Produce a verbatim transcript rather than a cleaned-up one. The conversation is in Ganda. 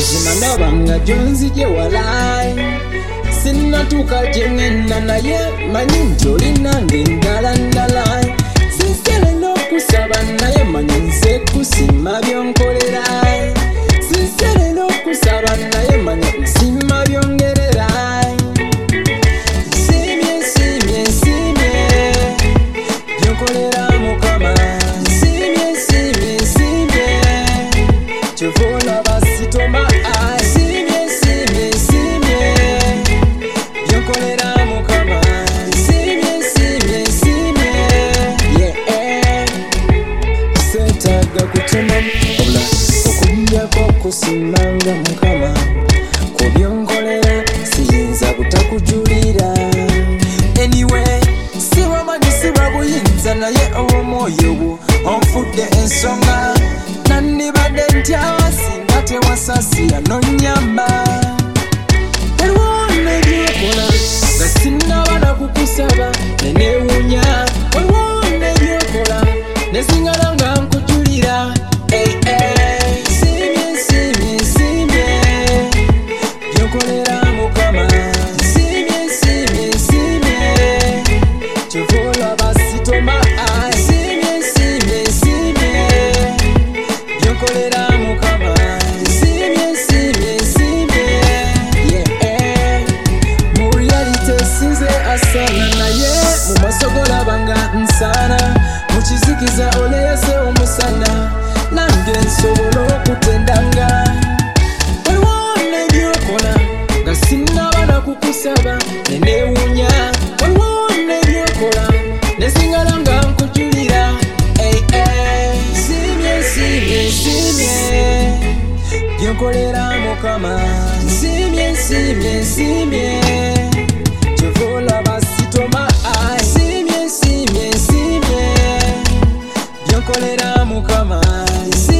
mazima ndabanga gyonzije walai sinnatuuka gye ngenda naye manyi nti olinange ndala ndala sinsere n'okusaba naye manyi nze kusiima byonkolera sinsere n'okusaba naye manyi nsiima byongerera nsiimye nsiimye nsiimye byonkolera Mukama nsiimye nsiimye nsiimye kyova olaba sitoma nsiimye nsiimye nsiimye byonkolera Mukama nsiimye nsiimye nsiimye yeah seetaaga kutonamu obula okunyako okusiimanga Mukama ku byonkolera siyinza butakujulira anyway siwamanyi siba buyinza naye obw'omwoyo bwo onfudde ensonga nandibadde ntya singa tewasasiya nonyamba waliwo n'ebyokola nga sinnaba nakukusaba ne neewuunya waliwo n'ebyokola ne singala nga nkujulira ey ey nsiimye nsiimye nsiimye byonkolera Mukama nsiimye nsiimye nsiimye kyova olaba sitoma nsiimye nsiimye nsiimye byonkolera Mukama nsiimye nsiimye nsiimye yeah mu reality sinze asana naye mu masogo labanga nsana mu kizikiza oleese omusana nange nsobola okutendanga waliwo n'ebyokola nga sinnaba nakukusaba ne neewuunya waliwo n'ebyokola ne singala nga nkujulira ey ey nsiimye nsiimye nsiimye byonkolera Mukama nsiimye nsiimye nsiimye kyova olaba sitoma nsiimye nsiimye nsiimye byonkolera Mukama nsiimye